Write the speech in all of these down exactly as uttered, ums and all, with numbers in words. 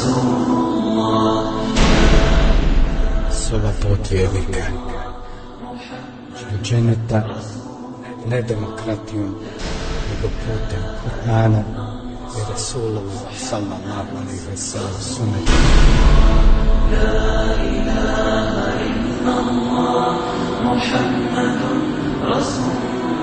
Soba put vjernika dženeta ne demokratijom nego putem Kur'ana i Rasulullah sallallahu alejhi ve sellem sunnet. La ilaha illallah Muhammadun Rasul.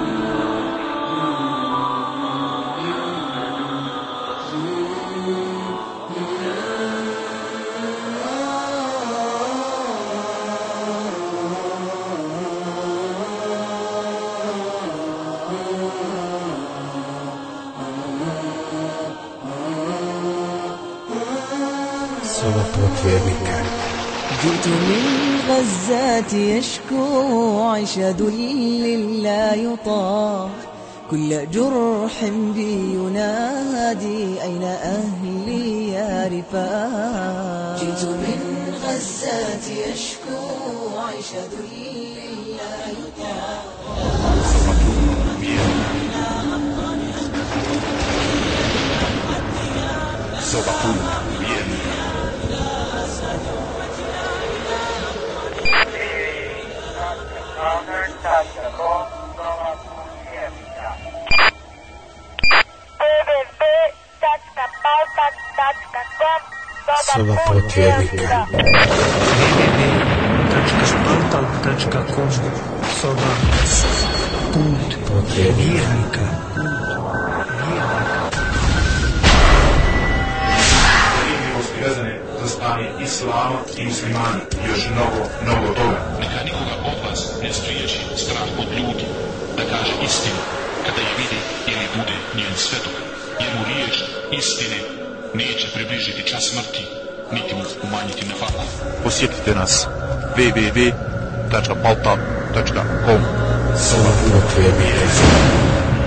جئت من غزة يشكو عيش ذل لا يطاق كل جرح بي ينادي أين أهلي يا رفاق. جئت من غزة يشكو عيش ذل لا يطاق Soba puta vjernika. Soba put vjernika. w w w tačka spaltal tačka com Soba put vjernika. Vezane za stanje islama i muslimana još mnogo, mnogo toga. Neka nikoga od vas ne spriječi strah od ljudi da kaže istinu kada je vidi ili bude njen svetok, jer mu riječ istine neće približiti čas smrti, niti mu umanjiti nefaku. Posjetite nas w w w tačka paltal tačka com. Soba put vjernika.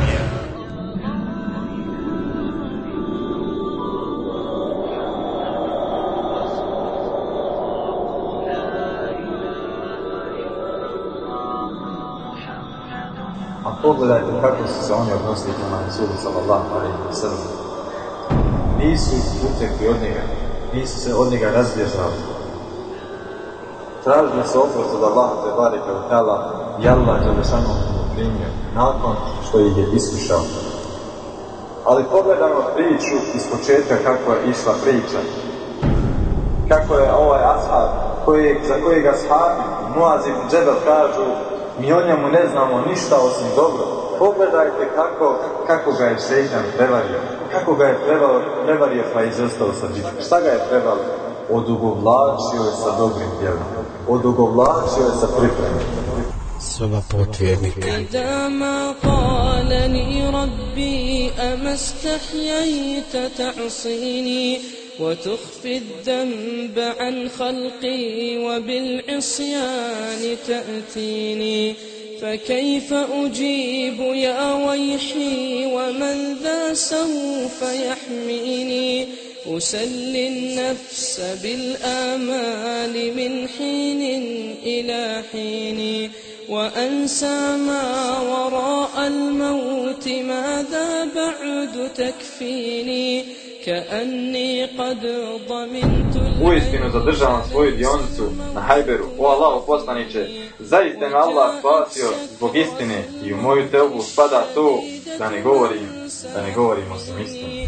A pogledajte kako su se oni odnosili prema Rasulu sallallahu alejhi ve sellem. Nisu utekli od njega, nisu se od njega razbježali. Tražili su oprost od Allaha te bareke ve taala i Allah dželešanu primio nakon što ih je iskušao. Ali pogledajmo priču iz početka kako je išla priča. Kako je ovaj ashab, koji, za kojega ashabi Muaz ibn Džebel kažu mi o njemu ne znamo ništa osim dobro. Pogledajte kako, kako ga je šejtan prevario. Kako ga je prevario, prevario pa izostao sa bitke. Šta ga je prevario? Odugovlačio je sa dobrim djelom. Odugovlačio je sa pripremom. Soba put vjernika. إذا ما قالني ربي أما استحييت تعصيني وتخفي الذنب عن خلقي وبالعصيان تأتيني فكيف أجيب يا ويحي ومن ذا سوف يحميني أسلي النفس بالآمال من حين إلى حين وأنسى ما وراء الموت ماذا بعد تكفيني كأني قد ضمنت. Uistinu zadržavam svoju dionicu na Hajberu. O Allahu poslaniče, zaista me Allah spasio zbog istine i u moju teubu spada to da ne govorim, da ne govorim osim istine.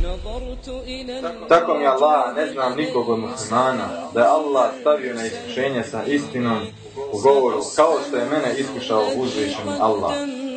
Tako mi Allah, ne znam nikog od muslimana da je Allah stavio na iskušenje sa istinom u govoru, kao što je mene iskušao uzvišeni Allah.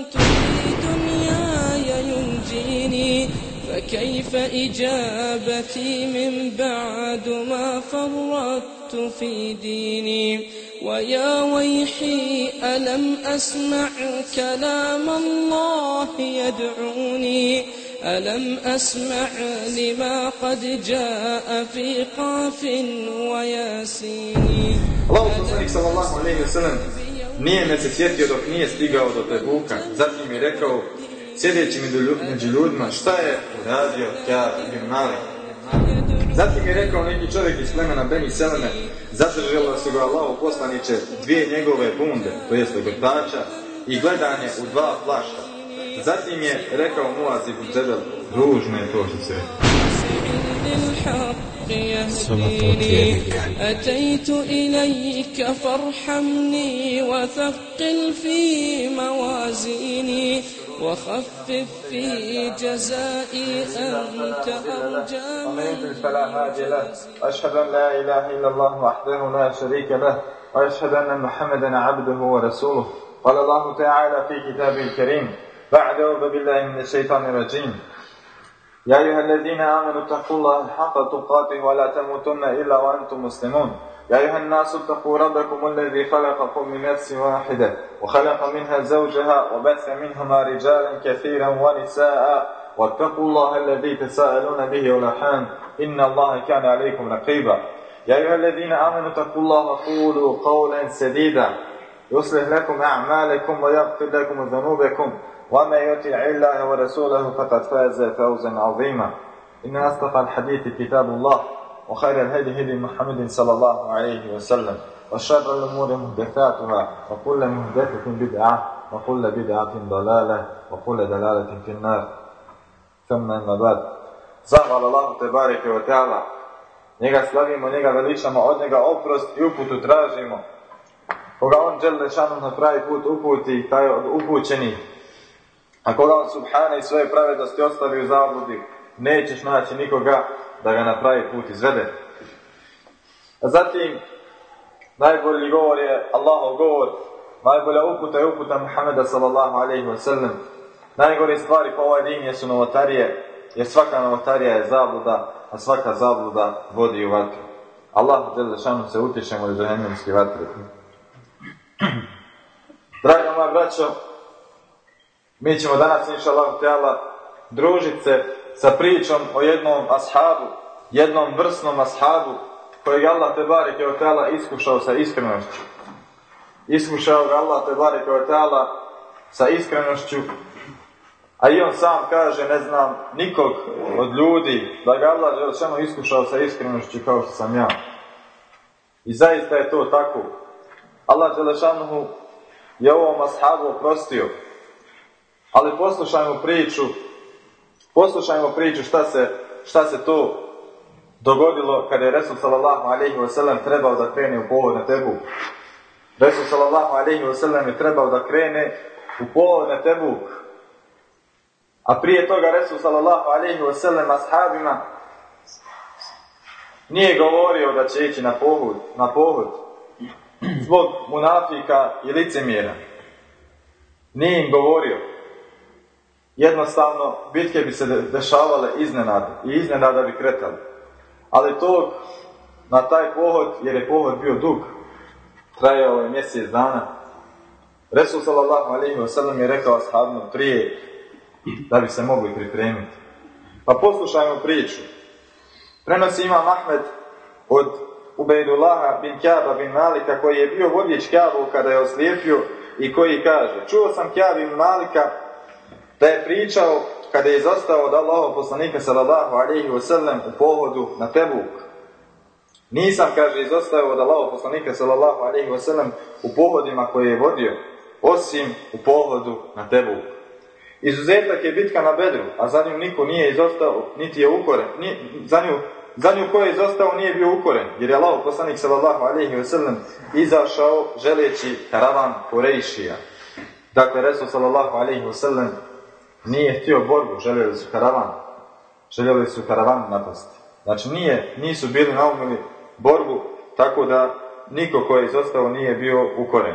فكيف إجابتي من بعد ما فرطت في ديني ويا ويحي ألم أسمع كلام الله يدعوني ألم أسمع لما قد جاء في قاف وياسين. Allah poslanik sallallahu alejhi ve sellem nije me se sjetio dok nije stigao do Tebuka. Zatim je rekao sjedeći među ljudima, šta je uradio Ka'b ibn Malik? Zatim je rekao neki čovjek iz plemena Beni Seleme, zadržalo su ga Allahu poslaniče dvije njegove bunde, to jest grtača, i gledanje u dva plašta. Zatim je rekao Muaz ibn Džebel, ružno je to što se rekao. للحق يهديني أتيت إليك فارحمني وثقل في موازيني وخفف في جزائي أنت أرجى من فلا هادي له أشهد أن لا إله إلا الله وحده لا شريك له وأشهد أن محمدا عبده ورسوله قال الله تعالى في كتابه الكريم بعد أعوذ بالله من الشيطان الرجيم يا أيها الذين آمنوا اتقوا الله حق تقاته ولا تموتن إلا وأنتم مسلمون يا أيها الناس اتقوا ربكم الذي خلقكم من نفس واحدة وخلق منها زوجها وبث منهما رجالا كثيرا ونساء واتقوا الله الذي تساءلون به والأرحام إن الله كان عليكم رقيبا يا أيها الذين آمنوا اتقوا الله وقولوا قولا سديدا يصلح لكم أعمالكم ويغفر لكم ذنوبكم ومن يطع الله ورسوله فقد فاز فوزا عظيما إن أصدق الحديث كتاب الله وخير الهدي هدي محمد صلى الله عليه وسلم وشر الأمور محدثاتها وكل محدثة بدعة وكل بدعة ضلالة وكل ضلالة في النار ثم أما بعد zahvala Allahu te bareke ve taala, njega slavimo, njega veličamo, od njega oprost i uputu tražimo. Koga on dželle šanuhu na pravi put uputi, taj od upućenih. A koga on subhana i svoje pravednosti ostavi u zabludi, nećeš naći nikoga da ga na pravi put izvede. A zatim, najbolji govor je Allahov govor, najbolja uputa je uputa Muhameda sallallahu alejhi ve sellem. Najgore stvari po ovaj din jesu novotarije, jer svaka novotarija je zabluda, a svaka zabluda vodi u vatru. Allah dželle šanuhu se utješemo iz džehennemske vatre. Draga moja braćo, mi ćemo danas, inša Allah teala, družiti se sa pričom o jednom ashabu, jednom vrsnom ashabu, kojeg Allah te bareke ve taala iskušao sa iskrenošću. Iskušao ga Allah te bareke ve taala sa iskrenošću, a i on sam kaže, ne znam nikog od ljudi da ga Allah dželešanu iskušao sa iskrenošću kao što sam ja. I zaista je to tako. Allah dželešanu je ovom ashabu oprostio. Ali poslušajmo priču, poslušajmo priču šta se, šta se to dogodilo kada je Resul sallallahu alejhi ve sellem trebao da krene u pohod na Tebuk. Resul sallallahu alejhi ve sellem je trebao da krene u pohod na Tebuk. A prije toga Resul sallallahu alejhi ve sellem ashabima nije govorio da će ići na pohod, na pohod zbog munafika i licemjera. Nije im govorio. Jednostavno, bitke bi se dešavale iznenada i iznenada bi kretali. Ali tog, na taj pohod, jer je pohod bio dug, trajao je mjesec dana, Resul sallallahu alejhi ve sellem je rekao ashabima prije da bi se mogli pripremiti. Pa poslušajmo priču. Prenosi imam Ahmed od Ubejdullaha bin Kjaba bin Malika, koji je bio vodič Kjabu kada je oslijepio i koji kaže: čuo sam Kjab bin Malika da je pričao kada je izostao od Allahov poslanika sallallahu alejhi ve sellem u pohodu na Tebuk. Nisam, kaže, izostao od Allahov poslanika sallallahu alejhi ve sellem u pohodima koje je vodio, osim u pohodu na Tebuk. Izuzetak je bitka na Bedru, a za nju niko nije izostao, niti je ukoren. Ni, za nju, za nju ko je izostao nije bio ukoren, jer je Allahov poslanik sallallahu alejhi ve sellem izašao želeći karavan Kurejšija. Dakle, Resul sallallahu alejhi ve sellem nije htio borbu, željeli su karavan. Željeli su karavan napasti. Znači, nije, nisu bili naumili borbu, tako da niko ko je izostao nije bio ukoren.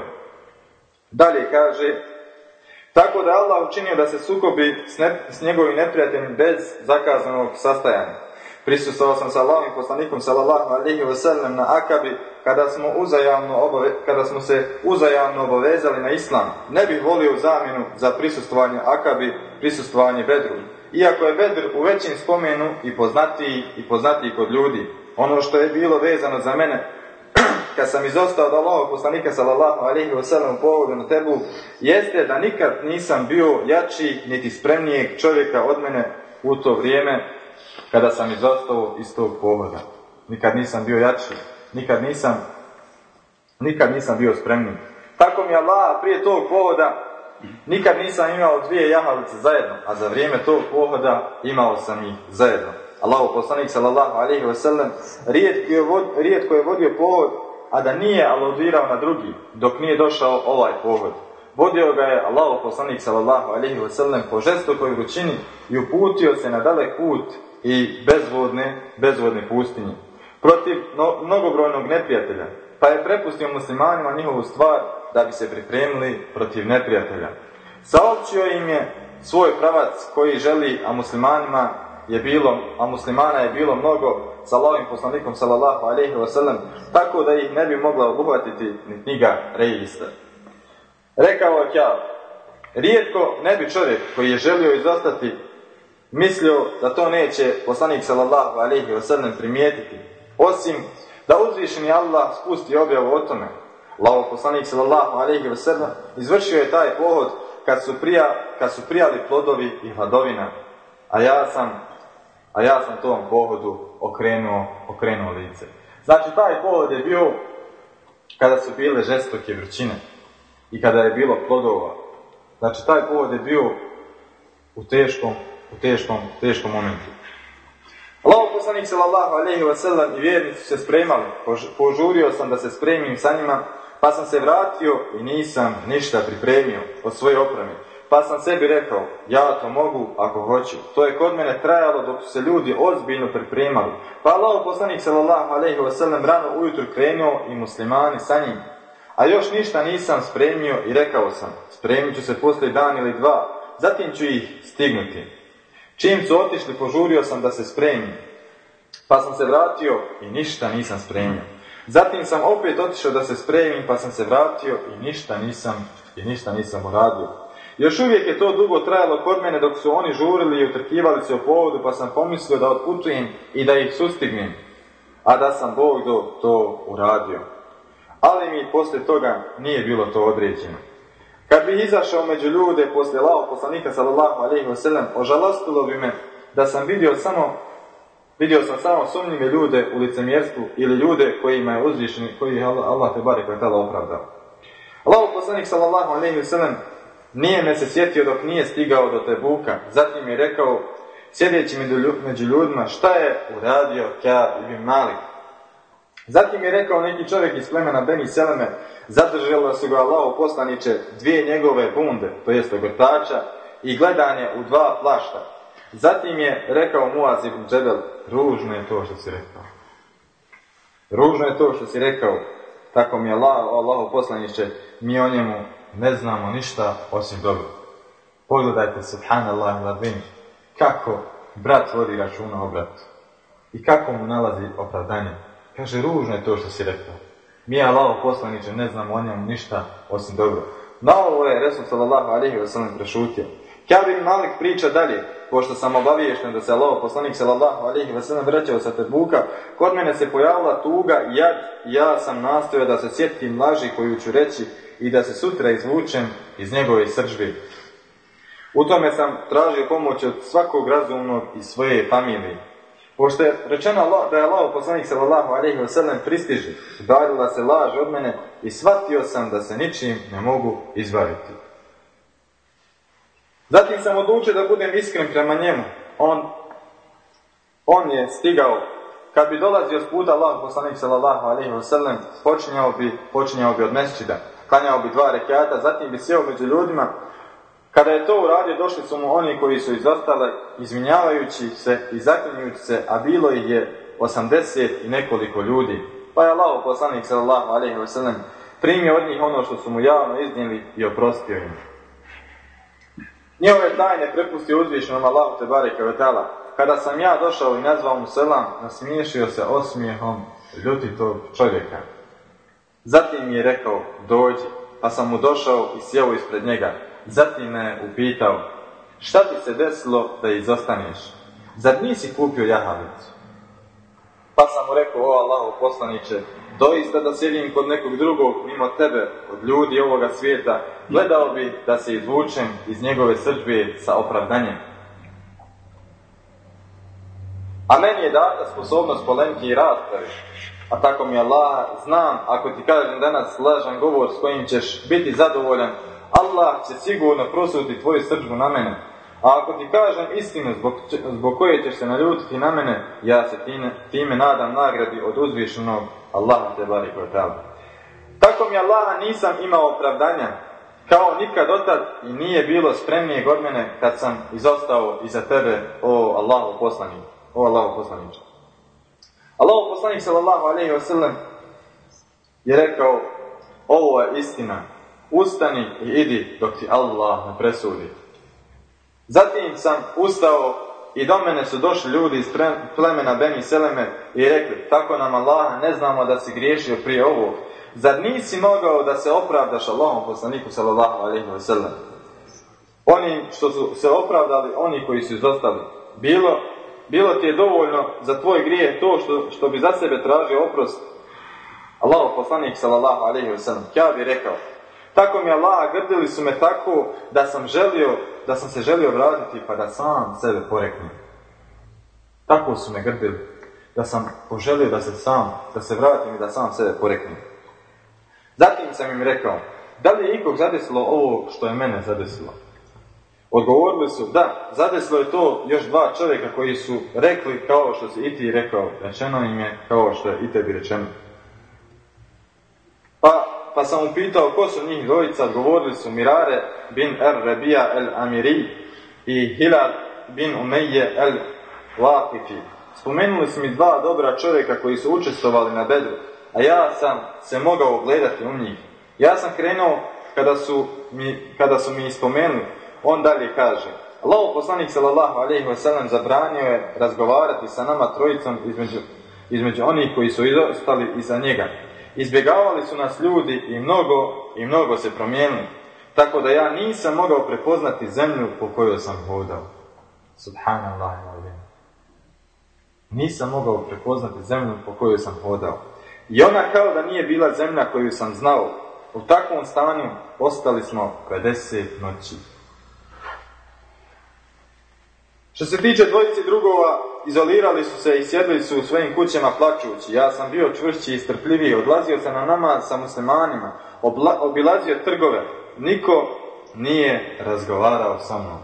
Dalje kaže: tako da Allah učinio da se sukobi s, ne, s njegovim neprijateljem bez zakazanog sastajanja. Prisustvovao sam sa Allahovim poslanikom sallallahu alejhi ve sellem na Akabi kada smo, uzajamno obave, kada smo se uzajamno obavezali na islam. Ne bih volio zamjenu za prisustvovanje Akabi, prisustvovanje Bedru. Iako je Bedr u većim spomenu i poznatiji i poznatiji kod ljudi. Ono što je bilo vezano za mene kad sam izostao od Allahovog poslanika sallallahu alejhi ve sellem u pohodu na Tebuk, jeste da nikad nisam bio jači niti spremnijeg čovjeka od mene u to vrijeme kada sam izostao iz tog pohoda. Nikad nisam bio jači, nikad nisam nikad nisam bio spremniji. Tako mi Allah, prije tog pohoda nikad nisam imao dvije jahalice zajedno, a za vrijeme tog pohoda imao sam ih zajedno. Allahov poslanik sallallahu alejhi ve sellem rijetko je, vod, rijetko je vodio pohod, a da nije aludirao na drugi, dok nije došao ovaj pohod. Vodio ga je Allahov poslanik sallallahu alejhi ve sellem po žestokoj vrućini i uputio se na dalek put i bezvodne, bezvodne pustinje, protiv no, mnogobrojnog neprijatelja, pa je prepustio muslimanima njihovu stvar da bi se pripremili protiv neprijatelja. Saopćio im je svoj pravac koji želi, a muslimanima je bilo, a muslimana je bilo mnogo sa Allahovim poslanikom sallallahu alejhi ve sellem, tako da ih ne bi mogla obuhvatiti ni knjiga registar. Rekao je Kjab, rijetko ne bi čovjek koji je želio izostati mislio da to neće poslanik sallallahu alejhi ve sellem primijetiti, osim da uzvišeni Allah spusti objavu o tome. Allahov poslanik sallallahu alejhi ve sellem izvršio je taj pohod kad su, prija, kad su prijali plodovi i hladovina, a ja sam, a ja sam tom pohodu okrenuo, okrenuo lice. Znači, taj pohod je bio kada su bile žestoke vrućine i kada je bilo plodova. Znači, taj pohod je bio u teškom, u teškom, teškom momentu. Allahov poslanik sallallahu alejhi ve sellem i vjernici su se spremali. Požurio sam da se spremim sa njima, pa sam se vratio i nisam ništa pripremio od svoje opreme. Pa sam sebi rekao, ja to mogu ako hoću. To je kod mene trajalo dok su se ljudi ozbiljno pripremali. Pa Allahov poslanik sallallahu alejhi ve sellem rano ujutro krenuo i muslimani sa njim. A još ništa nisam spremio i rekao sam, spremit ću se poslije dan ili dva, zatim ću ih stignuti. Čim su otišli, požurio sam da se spremim. Pa sam se vratio i ništa nisam spremio. Zatim sam opet otišao da se spremim, pa sam se vratio i ništa nisam, i ništa nisam uradio. Još uvijek je to dugo trajalo kod mene dok su oni žurili i utrkivali se o povodu, pa sam pomislio da otputujem i da ih sustignem, a da sam Bog do to uradio. Ali mi poslije toga nije bilo to određeno. Kad bih izašao među ljude poslije Allahov poslanika sallallahu alejhi ve sellem, ožalostilo bi me da sam vidio samo vidio sam samo sumnjive ljude u licemjerstvu ili ljude kojima je uzvišeni, koji je Allah te barek ve taala opravdao. Allahov poslanik sallallahu alejhi ve sellem nije me se sjetio dok nije stigao do Tebuka. Zatim je rekao, sjedeći među ljudima, šta je uradio Kjab ibn Malik. Zatim je rekao neki čovjek iz plemena Beni Seleme, zadržalo su ga Allahov poslaniče dvije njegove bunde, to jest ogrtača, i gledanje u dva plašta. Zatim je rekao Muaz ibn Džebel, ružno je to što si rekao. Ružno je to što si rekao, tako mi je Allah, Allahov poslaniče, mi o njemu ne znamo ništa osim dobro. Pogledajte, subhanallah ladvin, kako brat vodi računa o bratu i kako mu nalazi opravdanje. Kaže, ružno je to što si rekao. Mi, Allahov poslaniče, ne znamo o njemu ništa osim dobro. Na ovo je Resul sallallahu alejhi ve sellem prešutio. Kjab ibn Malik priča dalje, pošto sam obaviješten da se Allahov poslanik sallallahu alejhi ve sellem vraćao sa Tebuka, kod mene se pojavila tuga i jad, i ja sam nastojao da se sjetim laži koju ću reći i da se sutra izvučem iz njegove srdžbe. U tome sam tražio pomoć od svakog razumnog iz svoje familije. Pošto je rečeno da je Allahov poslanik sallallahu alejhi ve sellem pristiže, udarila se laž od mene i shvatio sam da se ničim ne mogu izbaviti. Zatim sam odlučio da budem iskren prema njemu. On, on je stigao, kad bi dolazio s puta Allahov poslanik sallallahu alejhi ve sellem, počinjao bi, počinjao bi od mesdžida, klanjao bi dva rekata, zatim bi sjeo među ljudima. Kada je to uradio, došli su mu oni koji su izostali, izvinjavajući se i zaklinjujući se, a bilo ih je osamdeset i nekoliko ljudi. Pa je Allahov poslanik sallallahu alejhi ve sellem primio od njih ono što su mu javno iznijeli i oprostio im. Njihove tajne prepustio uzvišenom Allahu te bareke ve taala. Kada sam ja došao i nazvao mu selam, nasmiješio se osmijehom ljutitog čovjeka. Zatim mi je rekao, dođi, pa sam mu došao i sjeo ispred njega. Zatim me upitao, šta ti se desilo da izostaneš? Zar nisi kupio jahalicu? Pa sam mu rekao, o Allahov poslaniče, doista da sjedim kod nekog drugog mimo tebe, od ljudi ovoga svijeta, gledao bi da se izvučem iz njegove srdžbe sa opravdanjem. A meni je data sposobnost polemike i rasprave. A tako mi Allah, znam, ako ti kažem danas lažan govor s kojim ćeš biti zadovoljan, Allah će sigurno prosuti tvoju srdžbu na mene. A ako ti kažem istinu zbog, zbog koje ćeš se naljutiti na mene, ja se time, time nadam nagradi od uzvišenog Allaha te bareke ve taala. Tako mi Allaha nisam imao opravdanja, kao nikad dotad, i nije bilo spremnijeg od mene kad sam izostao iza tebe, o Allahov poslanik, o Allahov poslaniče. Allahov poslanik sallallahu alejhi ve sellem je rekao: ovo je istina, ustani i idi dok ti Allah ne presudi. Zatim sam ustao i do mene su došli ljudi iz plemena Beni Seleme i rekli: tako nam Allaha, ne znamo da si griješio prije ovo. Zar nisi mogao da se opravdaš Allahom poslaniku sallallahu alejhi ve sellem? Oni što su se opravdali, oni koji su izostali. Bilo, bilo ti je dovoljno za tvoj grijeh to što, što bi za sebe tražio oprost. Allahov poslanik sallallahu alejhi ve sellem, ja bih rekao: tako mi Allah, grdili su me tako da sam želio, da sam se želio vratiti pa da sam sebe poreknem. Tako su me grdili da sam poželio da se sam, da se vratim i da sam sebe poreknem. Zatim sam im rekao: da li je ikog zadesilo ovo što je mene zadesilo? Odgovorili su: da, zadesilo je to još dva čovjeka koji su rekli kao što si i ti rekao, rečeno im je kao što je i tebi rečeno. Pa, pa sam upitao ko su njih dvojica, odgovorili su: Mirare bin Er-Rebija el-Amiri i Hilal bin Umejje el-Waqifi. Spomenuli su mi dva dobra čovjeka koji su učestvovali na Bedru, a ja sam se mogao gledati u njih. Ja sam krenuo kada su mi, kada su mi spomenuli. On dalje kaže: Allahov poslanik sallallahu alejhi ve sellem zabranio je razgovarati sa nama trojicom između, između onih koji su izostali iza njega. Izbjegavali su nas ljudi i mnogo i mnogo se promijenili, tako da ja nisam mogao prepoznati zemlju po kojoj sam hodao. Subhanallah. Nisam mogao prepoznati zemlju po kojoj sam hodao. I ona kao da nije bila zemlja koju sam znao. U takvom stanju ostali smo pedeset noći. Što se tiče dvojici drugova, izolirali su se i sjedli su u svojim kućama plačući. Ja sam bio čvršći i strpljiviji, odlazio sam na namaz sa muslimanima, obla, obilazio trgove. Niko nije razgovarao sa mnom.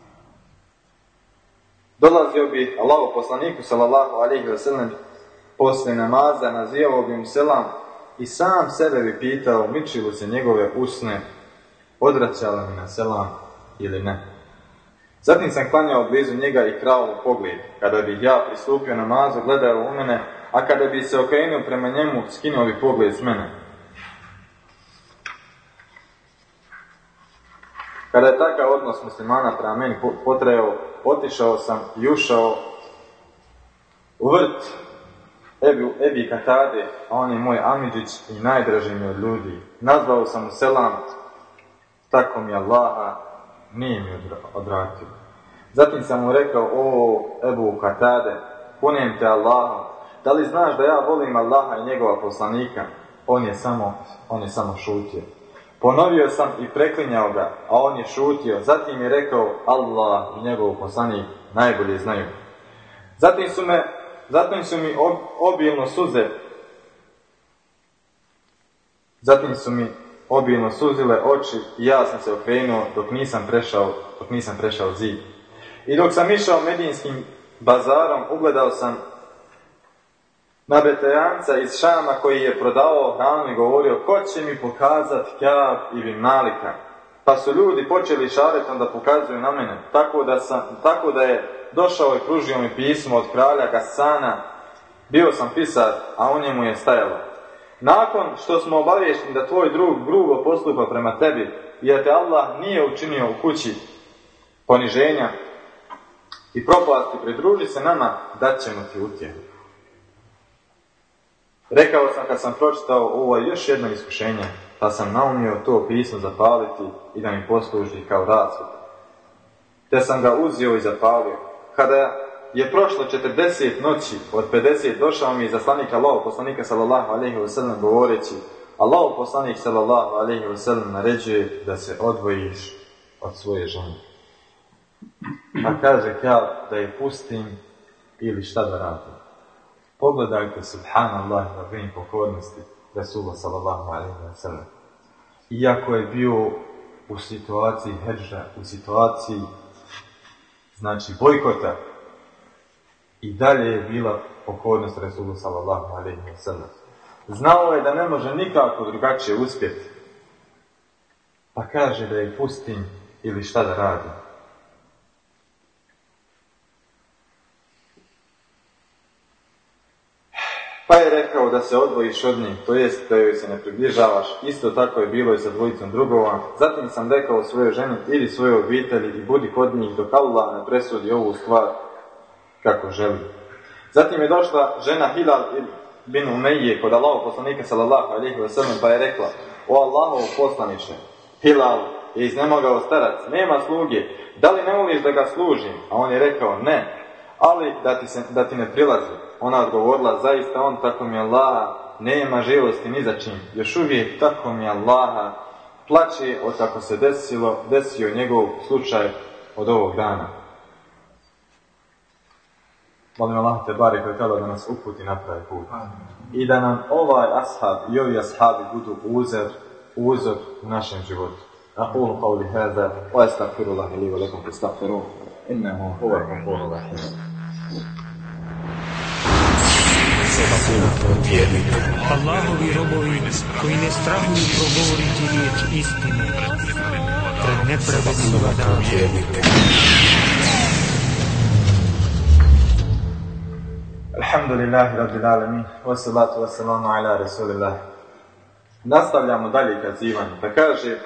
Dolazio bi Allahov poslaniku sallallahu alejhi ve sellem poslije namaza, nazivao bi mu selam i sam sebe bi pitao miči li se njegove usne, odvraćala mi na selam ili ne. Zatim sam klanjao blizu njega i krao u pogled. Kada bih ja pristupio namazu, gledao u mene, a kada bi se okrenuo prema njemu, skinuo bi pogled s mene. Kada je takav odnos muslimana prema meni potrajao, otišao sam i ušao u vrt Ebi, Ebi Katade, a on je moj amidžić i najdraži mi od ljudi. Nazvao sam mu selam, tako mi Allaha nije mi odvratio. Zatim sam mu rekao: o Ebu Katade, punem te Allahom, da li znaš da ja volim Allaha i njegova poslanika? On je samo, on je samo šutio. Ponovio sam i preklinjao ga, a on je šutio. Zatim je rekao: Allah i njegov poslanik najbolje znaju. Zatim su me, zatim su mi ob, obilno suze, zatim su mi obilno suzile oči i ja sam se okrenuo dok nisam prešao, dok nisam prešao zid. I dok sam išao medinskim bazarom, ugledao sam na Betejanca iz Šama koji je prodavao hranu i govorio: ko će mi pokazati Ka'b ibn Malika? Pa su ljudi počeli šaretom da pokazuju na mene, tako da, sam, tako da je došao i pružio mi pismo od kralja Gasana. Bio sam pisar, a u njemu je stajalo: nakon što smo obaviješteni da tvoj drug grubo postupa prema tebi i da te Allah nije učinio u kući poniženja i propasti, pridruži se nama, dat ćemo ti utjehu. Rekao sam kad sam pročitao ovo još jedno iskušenje, pa sam naumio to pismo zapaliti i da mi posluži kao rasvjet. Te sam ga uzeo i zapalio. Kada je prošlo četrdeset noći od pedeset, došao mi je zaslanik Allahov poslanika sallallahu alejhi ve sellem govoreći: Allahov poslanik sallallahu alejhi ve sellem naređuje da se odvojiš od svoje žene. Pa kaže Ka'b da je pustim ili šta da radim. Pogledajte, subhanallah, na vrijeme pokornosti Rasula sallallahu alejhi ve sellem. Iako je bio u situaciji hedža, u situaciji znači bojkota, i dalje je bila pokornost Resulu sallallahu alejhi ve sellem. Znao je da ne može nikako drugačije uspjeti, pa kaže da je pustim ili šta da radi. Pa je rekao da se odvojiš od njih, to jest da joj se ne približavaš. Isto tako je bilo i sa dvojicom drugova. Zatim sam rekao svojoj ženi, idi svojoj obitelji i budi kod njih dok Allah ne presudi ovu stvar kako želi. Zatim je došla žena Hilal bin Umejje kod Allahov poslanika sallallahu alejhi ve sellem, pa je rekla: o Allahov poslaniče, Hilal je iznemogao starac, nema sluge, da li ne voliš da ga služim? A on je rekao: ne, ali da ti, se, da ti ne prilazi. Ona odgovorila: zaista on, tako mi Allaha, nema žalosti ni za čim. Još uvijek, tako mi Allaha, plaće od kako se desilo, desio njegov slučaj od ovog dana. Molim Allah te barek ve ta'ala da nas uputi na pravi put. I da nam ovaj ashab i ovi ashabi budu uzor, uzor u našem životu. Aqulu qawli hadha wa astaghfirullaha li wa lakum fastaghfiruhu innahu huwal ghafurur rahim. Allahovi robovi koji ne strahuju progovoriti riječ istine pred nepravednima dana. Alhamdulillahi rabbil alamin, wassalatu wassalamu ala rasulillah. Nastavljamo dalje kazivanje. Da kaže: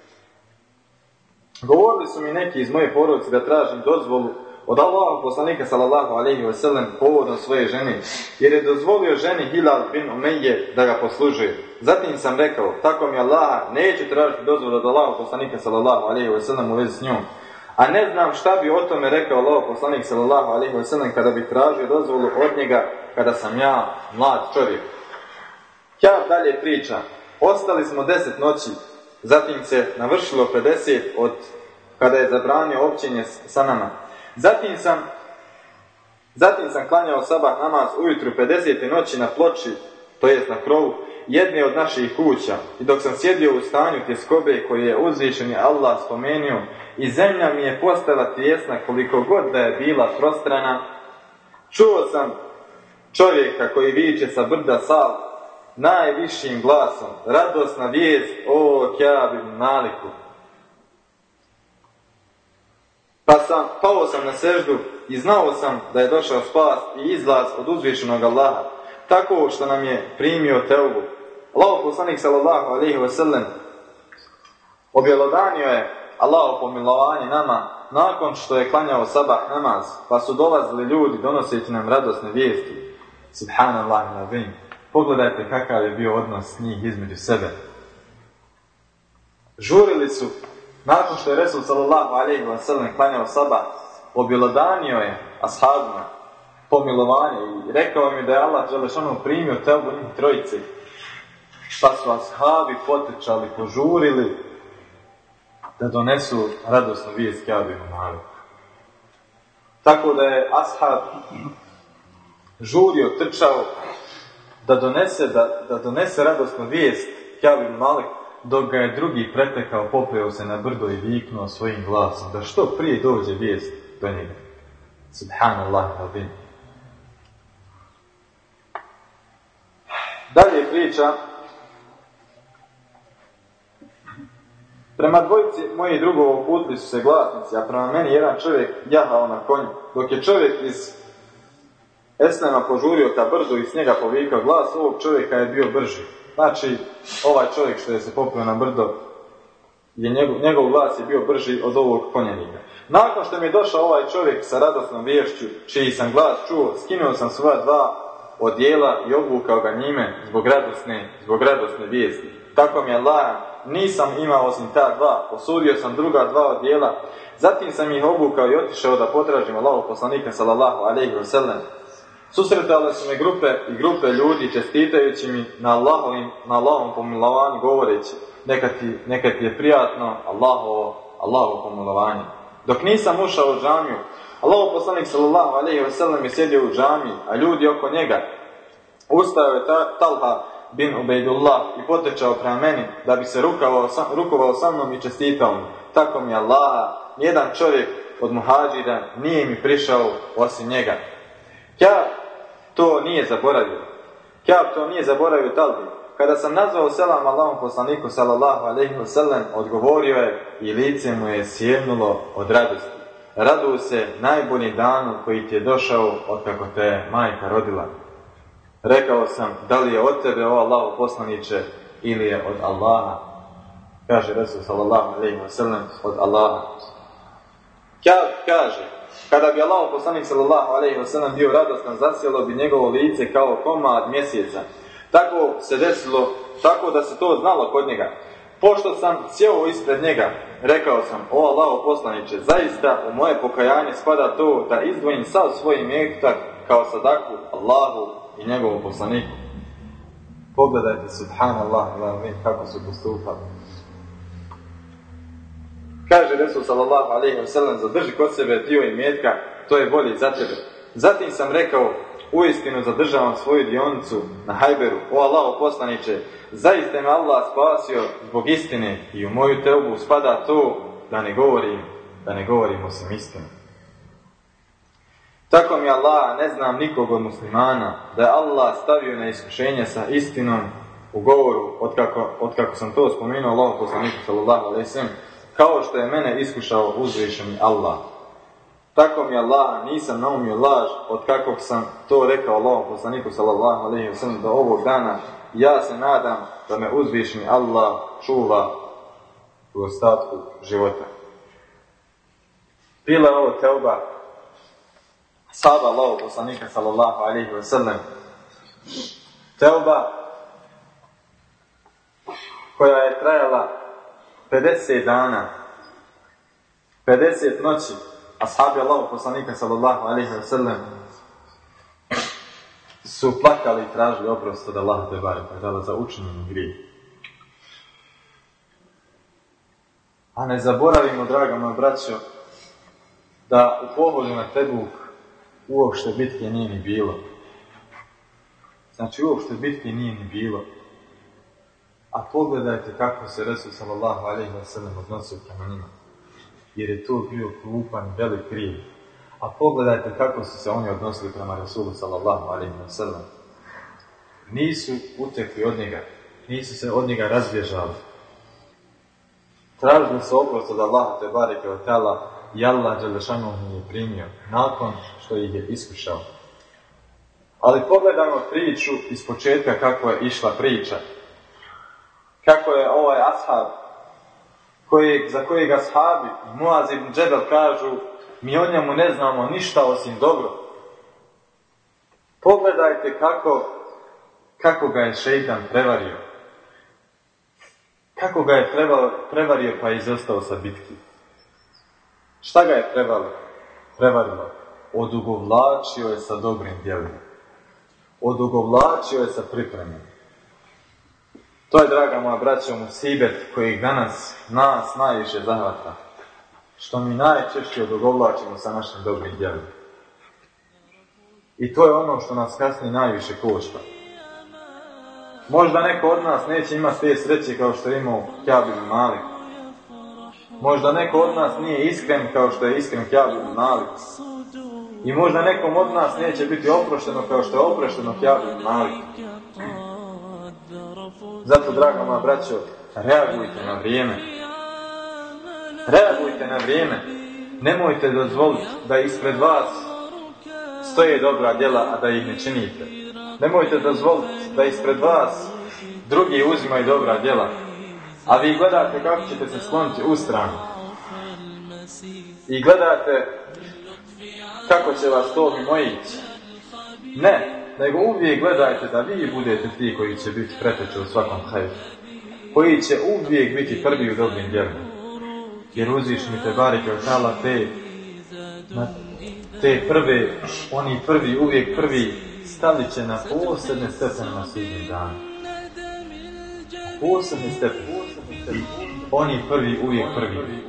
govorili su mi neki iz moje porodice da tražim dozvolu od Allaha poslanika sallallahu alejhi ve sellem povodom svoje žene, jer je dozvolio ženi Hilal bin Umejje da ga poslužuje. Zatim sam rekao: tako mi Allaha, neću tražiti dozvolu od Allaha poslanika sallallahu alejhi ve sellem u vezi s njom. A ne znam šta bi o tome rekao Allahov poslanik sallallahu alejhi ve sellem kada bi tražio dozvolu od njega kada sam ja mlad čovjek. Kjab dalje priča: ostali smo deset noći, zatim se navršilo pedeset od kada je zabranio općenje sa nama. Zatim sam zatim sam klanjao sabah namaz ujutru pedesete noći na ploči, to jest na krovu jedne od naših kuća, i dok sam sjedio u stanju tjeskobe koje je uzvišeni Allah spomenuo, i zemlja mi je postala tijesna koliko god da je bila prostrana, čuo sam čovjeka koji viče sa brda Sal najvišim glasom: radosna vijest o Kjab ibn Maliku. Pa sam, pao sam na seždu i znao sam da je došao spas i izlaz od uzvišenog Allaha, tako što nam je primio teubu. Allahov poslanik sallallahu alejhi ve sellem objelodanio je Allahovo pomilovanje nama nakon što je klanjao sabah namaz, pa su dolazili ljudi donoseći nam radosne vijesti. Subhanallah al-azim. Pogledajte kakav je bio odnos njih između sebe. Žurili su, nakon što je Resul sallallahu alejhi ve sellem klanjao sabah, objelodanio je ashabima pomilovanje i rekao mi da je Allah dželešanu primio teubu njih trojice. Pa su ashabi potrčali, požurili da donesu radosnu vijest Kjabu ibn Maliku. Tako da je ashab žurio, trčao da donese, da, da donese radosnu vijest Kjabu ibn Maliku, dok ga je drugi pretekao, popeo se na brdo i viknuo svojim glasom da što prije dođe vijest do njega. Subhanallah al-azim. Dalje priča: prema dvojici moji drugova uputili su se glasnici, a prema meni jedan čovjek jahao na konju. Dok je čovjek iz Eslema požurio ka brdu i s njega povikao, glas ovog čovjeka je bio brži. Znači, ovaj čovjek što je se popio na brdo, je njegov, njegov glas je bio brži od ovog konjanika. Nakon što mi je došao ovaj čovjek sa radosnom viješću, čiji sam glas čuo, skinuo sam svoja dva odijela i obukao ga njime zbog radosne, zbog radosne vijesti. Tako mi je Allah, nisam imao osim ta dva, posudio sam druga dva odijela, zatim sam ih obukao i otišao da potražim Allahov poslanika sallallahu alejhi ve sellem. Susretale su me grupe i grupe ljudi čestitajući mi na Allahovim, na Allahovom pomilovanju, govoreći: neka ti, neka ti je prijatno Allahovo, Allahovo pomilovanje. Dok nisam ušao u džamiju, Allahov poslanik sallallahu alejhi ve sellem je sjedio u džamiji, a ljudi oko njega. Ustao je ta, Talha bin Ubejdullah i potrčao prema meni da bi se rukovao sa, rukovao sa mnom i čestitao mi: tako mi Allaha, nijedan čovjek od muhađira nije mi prišao osim njega. Kjab to nije zaboravio. Kjab to nije zaboravio talbi. Kada sam nazvao selam Allahom poslaniku sallallahu alejhi ve sellem, odgovorio je i lice mu je sjevnulo od radosti. Raduj se najbolji danu koji ti je došao od kako te je majka rodila. Rekao sam, da li je od tebe, o Allahov poslaniče, ili je od Allaha? Kaže Resul sallallahu alejhi ve sellem, od Allaha. Kjab kaže, kada bi Allahov poslanik sallallahu alejhi ve sellem bio radostan, zasjelo bi njegovo lice kao komad mjeseca. Tako se desilo, tako da se to znalo kod njega. Pošto sam sjeo ispred njega, rekao sam, o Allahov poslaniče, zaista u moje pokajanje spada to da izdvojim sav svoj imetak kao sadaku Allahu i njegovom poslaniku. Pogledajte, subhanallah, kako su postupali. Kaže Resul sallallahu alejhi ve sellem, zadrži kod sebe dio imetka, to je bolje za tebe. Zatim sam rekao, uistinu zadržavam svoju dionicu na Hajberu. O Allahov poslaniče, zaista me Allah spasio zbog istine i u moju teubu spada to da ne govorim, da ne govorim osim istinu. Tako mi Allah, ne znam nikog od muslimana da je Allah stavio na iskušenje sa istinom u govoru, otkako, otkako sam to spomenuo Allahov poslaniku sallallahu alejhi ve sellem, kao što je mene iskušao uzvišeni Allah. Tako mi Allah, nisam naumio laž od kakvog sam to rekao Allahom poslaniku sallallahu alejhi ve sellem do ovog dana. Ja se nadam da me uzvišeni Allah čuva u ostatku života. Bila je ovo teuba ashaba Allahov poslanika sallallahu alejhi ve sellem. Teuba koja je trajala pedeset dana, pedeset noći. Ashabi Allahov poslanika sallallahu alejhi ve sellem su plakali i tražili oprost od Allaha te bareke ve taala za učinjeni grijeh. A ne zaboravimo, draga moja braćo, da u pohodu na Tebuk uopšte bitke nije ni bilo. Znači uopšte bitke nije ni bilo. A pogledajte kako se Resul sallallahu alejhi ve sellem odnosio prema njima. Jer je to bio krupan velik grijeh. A pogledajte kako su se oni odnosili prema Resulu sallallahu alejhi ve sellem. Nisu utekli od njega, nisu se od njega razbježali. Tražili su oprost od Allaha te bareke ve taala i Allah dželle šanuhu je primio nakon što ih je iskušao. Ali pogledajmo priču iz početka kako je išla priča. Kako je ovaj ashab Koji, za kojeg ashabi Muaz ibn Džebel kažu, mi o njemu ne znamo ništa osim dobro. Pogledajte kako, kako ga je šejtan prevario. Kako ga je prevario, prevario pa je izostao sa bitki. Šta ga je prevario? Prevarilo? Odugovlačio je sa dobrim djelima. Odugovlačio je sa pripremom. To je, draga moja braćo, musibet koji danas nas najviše zahvata. Što mi najčešće odugovlačimo sa našim dobrim djelima. I to je ono što nas kasnije najviše košta. Možda neko od nas neće imati te sreće kao što je imao Kjab ibn Malik. Možda neko od nas nije iskren kao što je iskren Kjab ibn Malik. I možda nekom od nas neće biti oprošteno kao što je oprošteno Kjab ibn Malik. Zato, draga moja braćo, reagujte na vrijeme. Reagujte na vrijeme. Nemojte dozvoliti da ispred vas stoje dobra djela, a da ih ne činite. Nemojte dozvoliti da ispred vas drugi uzimaju dobra djela, a vi gledate kako ćete se skloniti u stranu. I gledate kako će vas to mimoići. Ne. Nego uvijek gledajte da vi budete ti koji će biti preteče u svakom hajru. Koji će uvijek biti prvi u dobrim djelima. Jer uzvišeni te bareke ve taala te, te prve, oni prvi, uvijek prvi, stavit će na posebne stepene na sudnji dan. Posebne stepene. Oni prvi, uvijek prvi.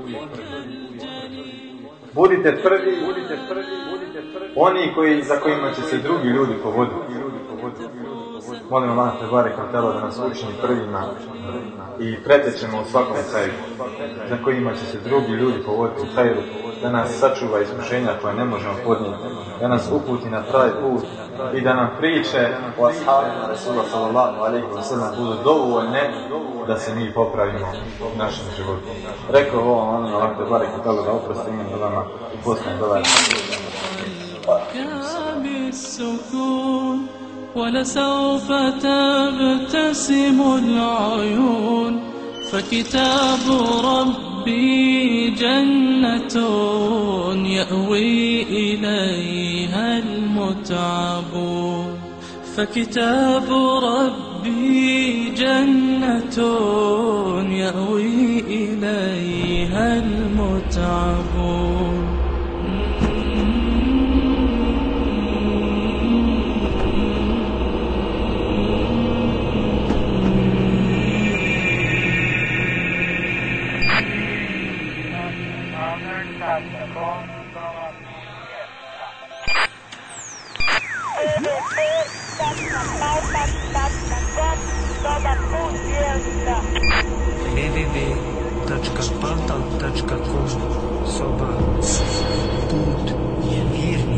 Budite prvi, budite prvi, budite prvi. Oni koji, za kojima će se drugi ljudi povoditi. Molim Allah te bareke ve taala da nas učini prvima i pretečemo u svakom hajru. Za kojima će se drugi ljudi povoditi u hajru. da nas sačuva iskušenja koje ne možemo podnijeti, da nas uputi na pravi put i da nam priče o ashabima Rasula sallallahu alejhi ve sellem budu dovoljne da se mi popravimo u našem životu. Rekao ovo, ono, Allah te barek i toga da oprosti imen do vama i posljedno do vas. ولسوف تبتسم العيون فكتاب ربي جنة يأوي إليها المتعبون فكتاب ربي جنة يأوي إليها المتعبون w w w tačka portal tačka com Soba Put je vjerni.